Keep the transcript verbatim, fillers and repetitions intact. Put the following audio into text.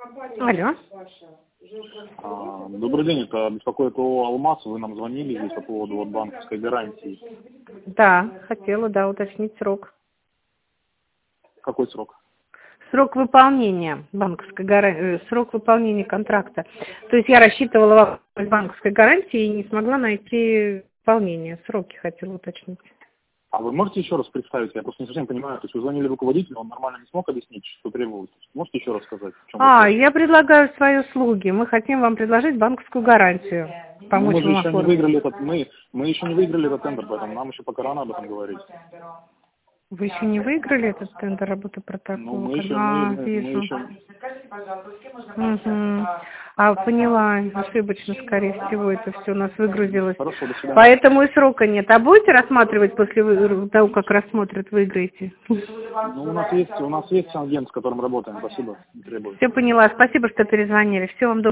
Алло. А, Добрый день, это беспокоит ООО «Алмаз». Вы нам звонили здесь по поводу вот банковской гарантии. Да, хотела, да, уточнить срок. Какой срок? Срок выполнения банковской гарантии, срок выполнения контракта. То есть я рассчитывала банковской гарантии и не смогла найти выполнение. Сроки хотела уточнить. А вы можете еще раз представить? Я просто не совсем понимаю. То есть вы звонили руководителю, он нормально не смог объяснить, что требуется. Можете еще раз сказать? В чем А, вопрос? я предлагаю свои услуги. Мы хотим вам предложить банковскую гарантию. Ну, Помочь мы же вам еще не оформить. выиграли этот, мы, мы еще не выиграли этот тендер, поэтому нам еще пока рано об этом говорить. Вы еще не выиграли этот тендер работы протокола? Ну, мы еще, А, мы, мы, мы вижу. еще... Угу. А, поняла, ошибочно, скорее всего, это все у нас выгрузилось. Хорошо, до свидания. Поэтому и срока нет. А будете рассматривать после вы- того, как рассмотрят, выиграете? Ну, у нас есть, у нас есть агент, с которым работаем. Спасибо, не требует. Все поняла. Спасибо, что перезвонили. Всего вам доброго.